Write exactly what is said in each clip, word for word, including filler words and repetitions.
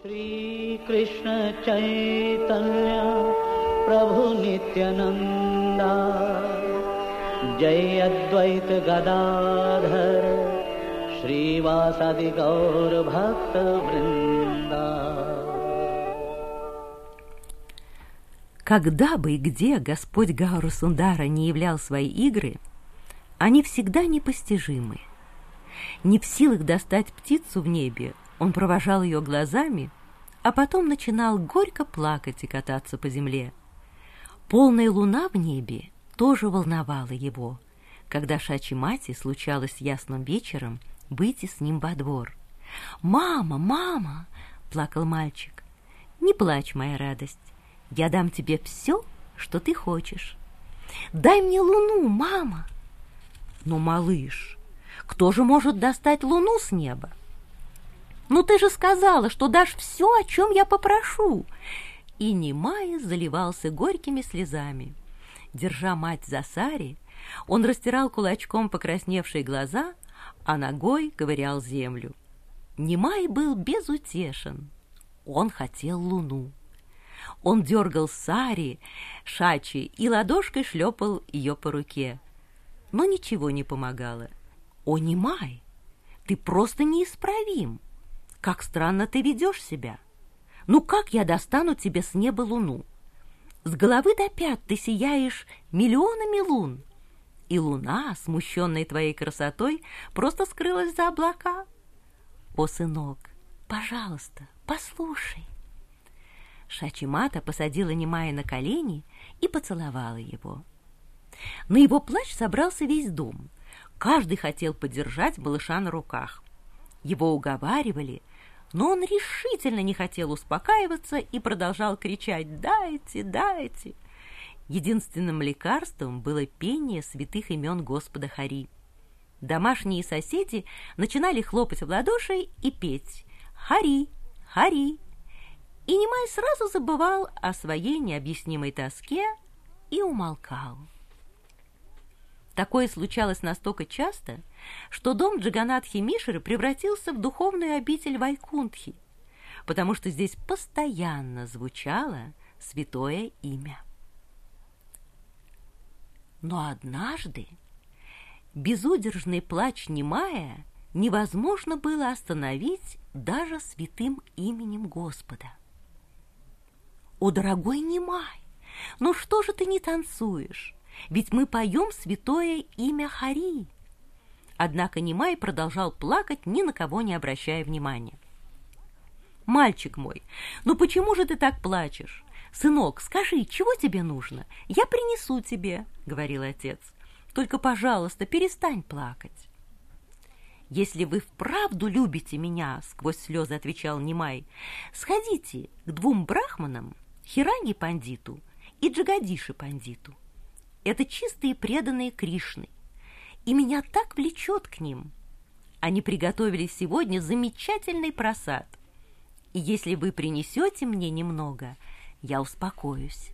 Shri Krishna Chaitanya Prabhu Nityananda Jai Advaita Gadadhar Shrivasadi Gaur Bhakta Vrinda. Когда бы и где Господь Гауру Сундара не являл свои игры, они всегда непостижимы. Не в силах достать птицу в небе, он провожал ее глазами, а потом начинал горько плакать и кататься по земле. Полная луна в небе тоже волновала его, когда Шачи-мати случалось ясным вечером выйти с ним во двор. «Мама, мама!» — плакал мальчик. «Не плачь, моя радость. Я дам тебе все, что ты хочешь. Дай мне луну, мама!» «Ну, малыш, кто же может достать луну с неба?» «Ну, ты же сказала, что дашь все, о чем я попрошу!» И Нимай заливался горькими слезами. Держа мать за сари, он растирал кулачком покрасневшие глаза, а ногой ковырял землю. Нимай был безутешен. Он хотел луну. Он дергал сари, Шачи и ладошкой шлепал ее по руке. Но ничего не помогало. «О, Нимай, ты просто неисправим! Как странно ты ведешь себя! Ну как я достану тебе с неба луну? С головы до пят ты сияешь миллионами лун, и луна, смущенная твоей красотой, просто скрылась за облака. О, сынок, пожалуйста, послушай!» Шачи-мата посадила Нимая на колени и поцеловала его. На его плач собрался весь дом. Каждый хотел подержать малыша на руках. Его уговаривали, но он решительно не хотел успокаиваться и продолжал кричать «Дайте, дайте!». Единственным лекарством было пение святых имен Господа Хари. Домашние соседи начинали хлопать в ладоши и петь «Хари, Хари!». И Нимай сразу забывал о своей необъяснимой тоске и умолкал. Такое случалось настолько часто, что дом Джаганатхи Мишры превратился в духовную обитель Вайкунтхи, потому что здесь постоянно звучало святое имя. Но однажды безудержный плач Нимая невозможно было остановить даже святым именем Господа. «О, дорогой Нимай, ну что же ты не танцуешь? Ведь мы поем святое имя Хари!» Однако Нимай продолжал плакать, ни на кого не обращая внимания. «Мальчик мой, ну почему же ты так плачешь? Сынок, скажи, чего тебе нужно? Я принесу тебе», — говорил отец. «Только, пожалуйста, перестань плакать». «Если вы вправду любите меня», — сквозь слезы отвечал Нимай, «сходите к двум брахманам, Хираньи Пандиту и Джагадиши Пандиту. Это чистые преданные Кришны, и меня так влечет к ним. Они приготовили сегодня замечательный просад, и если вы принесете мне немного, я успокоюсь».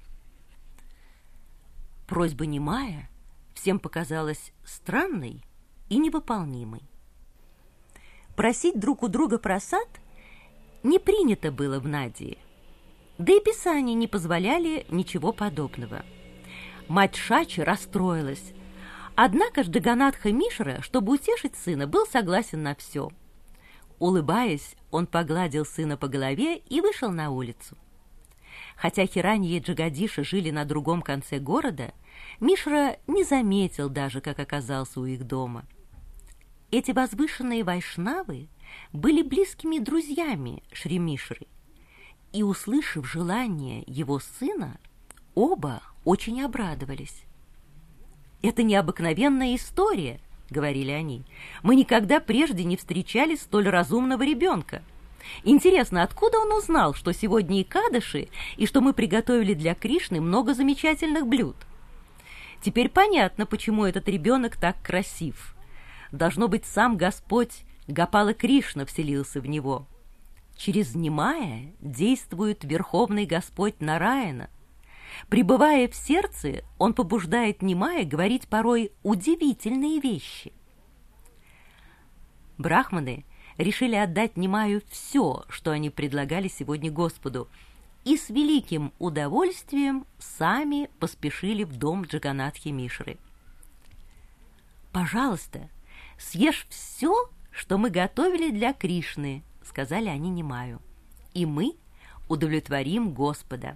Просьба Нимая всем показалась странной и невыполнимой. Просить друг у друга просад не принято было в Надии, да и Писания не позволяли ничего подобного. Мать Шачи расстроилась, однако Джаганатха Мишра, чтобы утешить сына, был согласен на все. Улыбаясь, он погладил сына по голове и вышел на улицу. Хотя Хираньи и Джагадиша жили на другом конце города, Мишра не заметил даже, как оказался у их дома. Эти возвышенные вайшнавы были близкими друзьями Шри Мишры, и, услышав желание его сына, оба очень обрадовались. «Это необыкновенная история», — говорили они. «Мы никогда прежде не встречали столь разумного ребенка. Интересно, откуда он узнал, что сегодня Экадаши и что мы приготовили для Кришны много замечательных блюд? Теперь понятно, почему этот ребенок так красив. Должно быть, сам Господь Гопала Кришна вселился в него. Через Нимая действует Верховный Господь Нараяна. Пребывая в сердце, он побуждает Нимая говорить порой удивительные вещи». Брахманы решили отдать Немаю все, что они предлагали сегодня Господу, и с великим удовольствием сами поспешили в дом Джаганатхи Мишры. «Пожалуйста, съешь все, что мы готовили для Кришны», — сказали они Немаю, — «и мы удовлетворим Господа».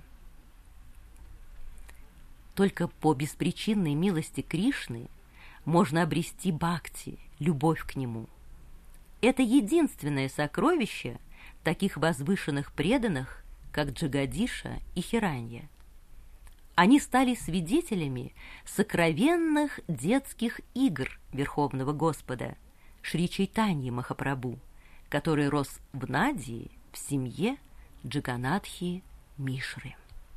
Только по беспричинной милости Кришны можно обрести бхакти, любовь к Нему. Это единственное сокровище таких возвышенных преданных, как Джагадиша и Хиранья. Они стали свидетелями сокровенных детских игр Верховного Господа Шри Чайтаньи Махапрабху, который рос в Надии в семье Джаганатхи Мишры.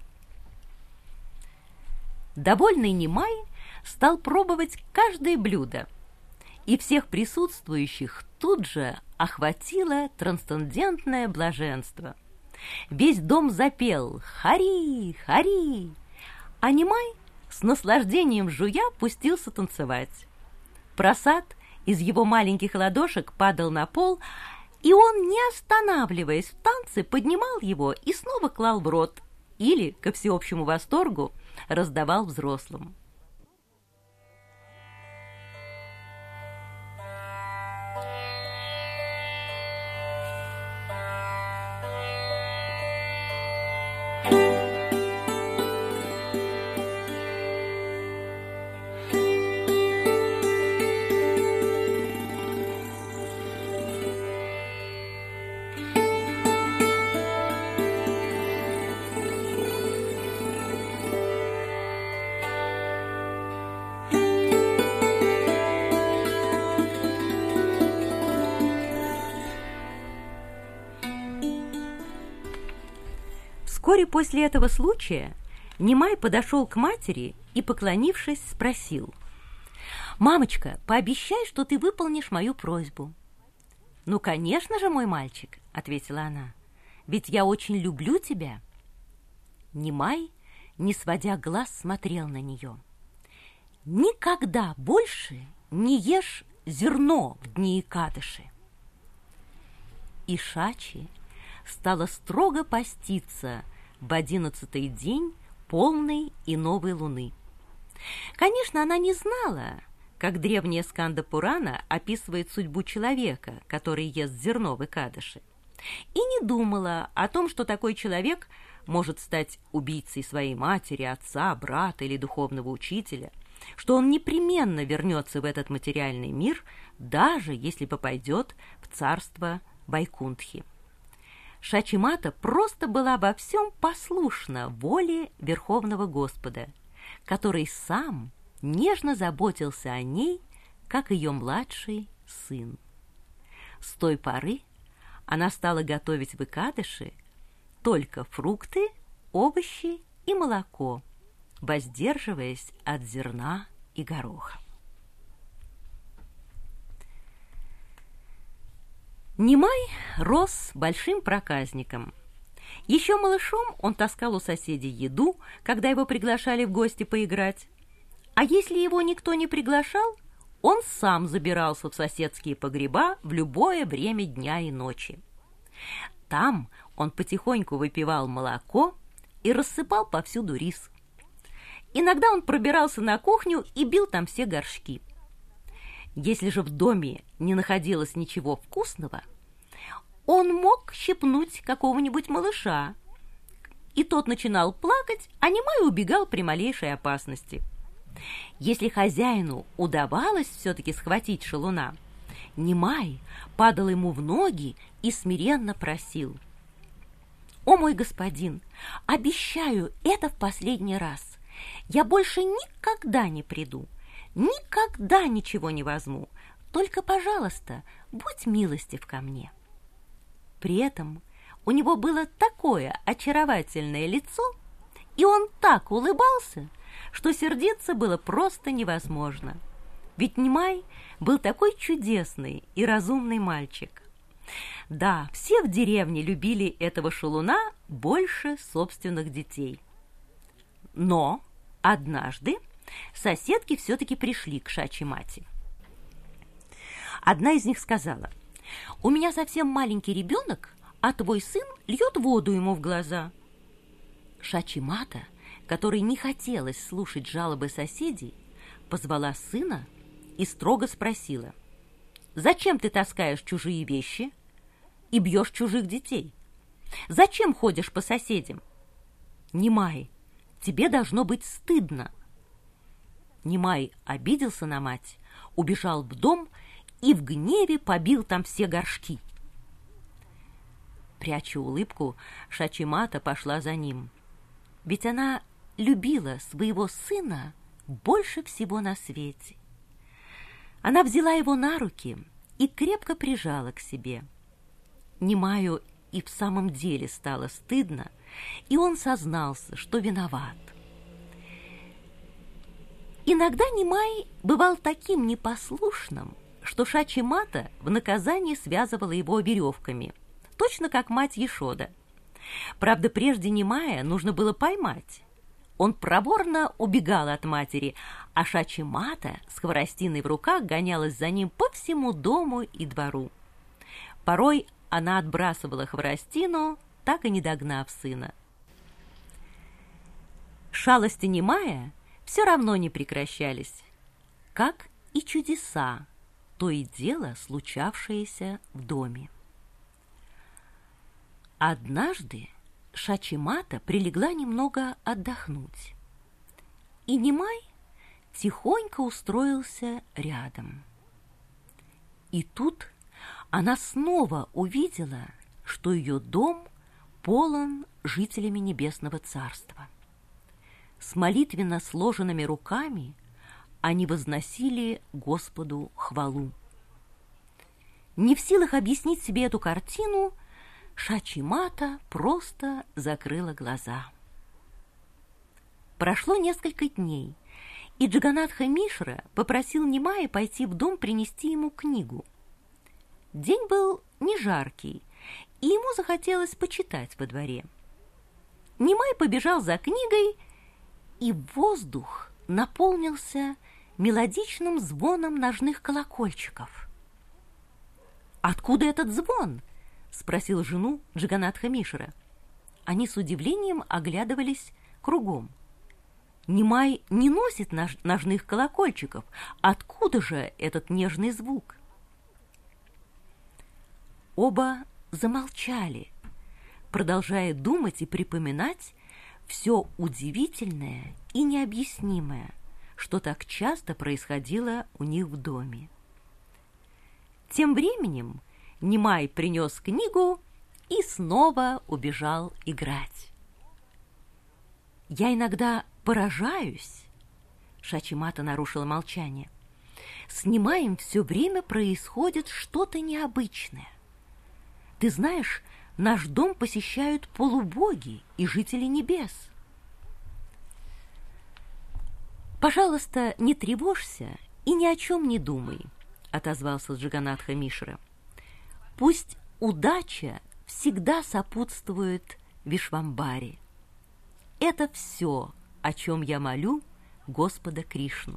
Довольный Немай стал пробовать каждое блюдо, и всех присутствующих тут же охватило трансцендентное блаженство. Весь дом запел «Хари! Хари!», а Немай с наслаждением жуя пустился танцевать. Прасад из его маленьких ладошек падал на пол, и он, не останавливаясь в танце, поднимал его и снова клал в рот или, ко всеобщему восторгу, раздавал взрослым. Вскоре после этого случая Немай подошел к матери и, поклонившись, спросил: «Мамочка, пообещай, что ты выполнишь мою просьбу». «Ну, конечно же, мой мальчик», — ответила она, — «ведь я очень люблю тебя». Немай, не сводя глаз, смотрел на нее. «Никогда больше не ешь зерно в дни Экадаши». И Шачи стала строго поститься в одиннадцатый день полной и новой луны. Конечно, она не знала, как древняя Сканда-Пурана описывает судьбу человека, который ест зерно в Экадаши, и не думала о том, что такой человек может стать убийцей своей матери, отца, брата или духовного учителя, что он непременно вернется в этот материальный мир, даже если попадет в царство Вайкунтхи. Шачи-мата просто была во всем послушна воле Верховного Господа, который сам нежно заботился о ней, как ее младший сын. С той поры она стала готовить в Экадаши только фрукты, овощи и молоко, воздерживаясь от зерна и гороха. Немай рос большим проказником. Еще малышом он таскал у соседей еду, когда его приглашали в гости поиграть. А если его никто не приглашал, он сам забирался в соседские погреба в любое время дня и ночи. Там он потихоньку выпивал молоко и рассыпал повсюду рис. Иногда он пробирался на кухню и бил там все горшки. Если же в доме не находилось ничего вкусного, он мог щипнуть какого-нибудь малыша, и тот начинал плакать, а Немай убегал при малейшей опасности. Если хозяину удавалось все-таки схватить шалуна, Немай падал ему в ноги и смиренно просил: «О мой господин, обещаю, это в последний раз. Я больше никогда не приду. Никогда ничего не возьму, только, пожалуйста, будь милостив ко мне». При этом у него было такое очаровательное лицо, и он так улыбался, что сердиться было просто невозможно. Ведь Немай был такой чудесный и разумный мальчик. Да, все в деревне любили этого шалуна больше собственных детей. Но однажды соседки все-таки пришли к Шачи-мате. Одна из них сказала: У меня совсем маленький ребенок, а твой сын льет воду ему в глаза». Шачи-мата, которой не хотелось слушать жалобы соседей, позвала сына и строго спросила: «Зачем ты таскаешь чужие вещи и бьешь чужих детей? Зачем ходишь по соседям? Нимай, тебе должно быть стыдно». Нимай обиделся на мать, убежал в дом и в гневе побил там все горшки. Пряча улыбку, Шачи-мата пошла за ним, ведь она любила своего сына больше всего на свете. Она взяла его на руки и крепко прижала к себе. Нимаю и в самом деле стало стыдно, и он сознался, что виноват. Иногда Нимай бывал таким непослушным, что Шачи-мата в наказание связывала его веревками, точно как мать Ешода. Правда, прежде Нимая нужно было поймать. Он проворно убегал от матери, а Шачи-мата с хворостиной в руках гонялась за ним по всему дому и двору. Порой она отбрасывала хворостину, так и не догнав сына. Шалости Нимая все равно не прекращались, как и чудеса, то и дело случавшиеся в доме. Однажды Шачи-мата прилегла немного отдохнуть, и Нимай тихонько устроился рядом. И тут она снова увидела, что ее дом полон жителями Небесного Царства. С молитвенно сложенными руками они возносили Господу хвалу. Не в силах объяснить себе эту картину, Шачи-мата просто закрыла глаза. Прошло несколько дней, и Джаганатха-мишра попросил Нимая пойти в дом принести ему книгу. День был не жаркий, и ему захотелось почитать во дворе. Нимай побежал за книгой, и воздух наполнился мелодичным звоном ножных колокольчиков. «Откуда этот звон?» — спросил жену Джаганатха-мишра. Они с удивлением оглядывались кругом. Нимай не носит нож- ножных колокольчиков. Откуда же этот нежный звук? Оба замолчали, продолжая думать и припоминать все удивительное и необъяснимое, что так часто происходило у них в доме. Тем временем Нимай принес книгу и снова убежал играть. «Я иногда поражаюсь», — Шачи-мата нарушила молчание, «с Нимаем все время происходит что-то необычное. Ты знаешь, наш дом посещают полубоги и жители небес». «Пожалуйста, не тревожься и ни о чем не думай», — отозвался Джаганатха-мишра. «Пусть удача всегда сопутствует Вишвамбаре. Это все, о чем я молю Господа Кришну».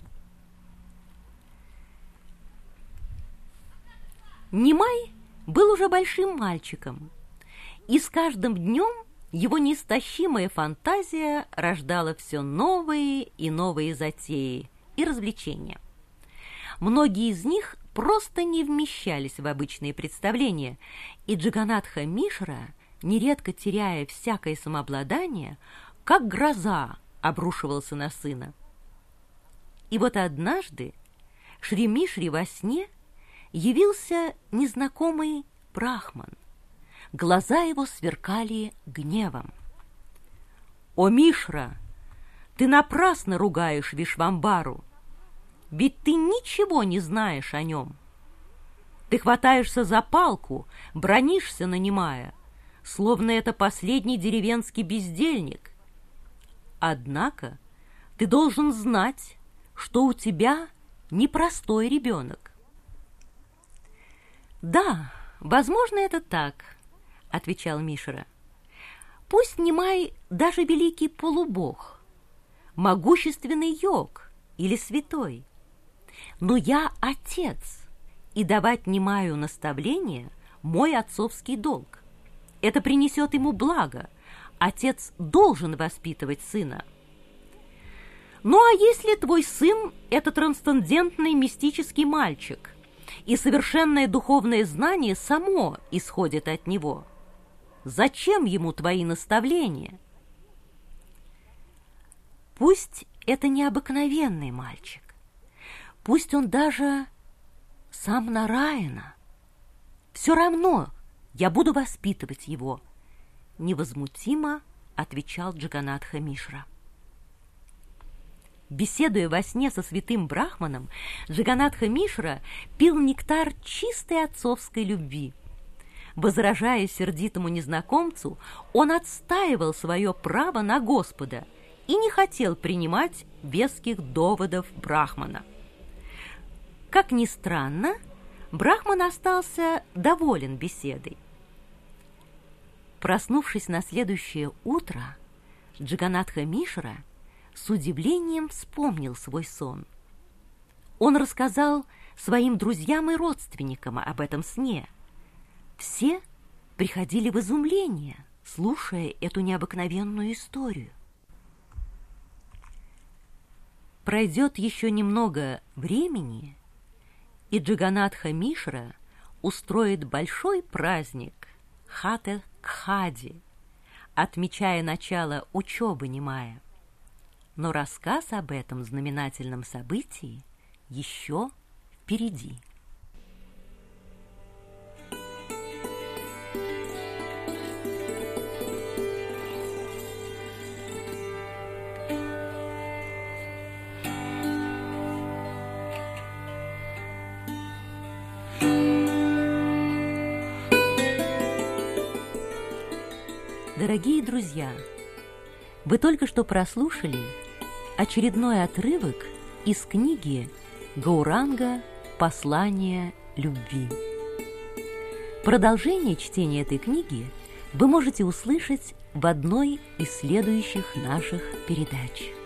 Нимай был уже большим мальчиком, и с каждым днем его неистощимая фантазия рождала все новые и новые затеи и развлечения. Многие из них просто не вмещались в обычные представления, и Джаганатха-мишра, нередко теряя всякое самообладание, как гроза обрушивался на сына. И вот однажды Шри-Мишре во сне явился незнакомый брахман. Глаза его сверкали гневом. «О, Мишра, ты напрасно ругаешь Вишвамбару, ведь ты ничего не знаешь о нем. Ты хватаешься за палку, бранишься на Нимая, словно это последний деревенский бездельник. Однако ты должен знать, что у тебя непростой ребенок». «Да, возможно, это так», — отвечал Мишра. «Пусть Нимай даже великий полубог, могущественный йог или святой, но я отец и давать Немаю наставления – мой отцовский долг. Это принесет ему благо. Отец должен воспитывать сына. Ну а если твой сын – это трансцендентный мистический мальчик, и совершенное духовное знание само исходит от него, зачем ему твои наставления? Пусть это необыкновенный мальчик, пусть он даже сам Нараяна, все равно я буду воспитывать его, невозмутимо отвечал Джаганатха Мишра. Беседуя во сне со святым Брахманом, Джаганатха Мишра пил нектар чистой отцовской любви. Возражая сердитому незнакомцу, он отстаивал свое право на Господа и не хотел принимать веских доводов Брахмана. Как ни странно, Брахман остался доволен беседой. Проснувшись на следующее утро, Джаганатха Мишра с удивлением вспомнил свой сон. Он рассказал своим друзьям и родственникам об этом сне. Все приходили в изумление, слушая эту необыкновенную историю. Пройдет еще немного времени, и Джаганатха Мишра устроит большой праздник Хата-Кхади, отмечая начало учебы Немая. Но рассказ об этом знаменательном событии еще впереди. Дорогие друзья, вы только что прослушали очередной отрывок из книги Гауранга «Послание любви». Продолжение чтения этой книги вы можете услышать в одной из следующих наших передач.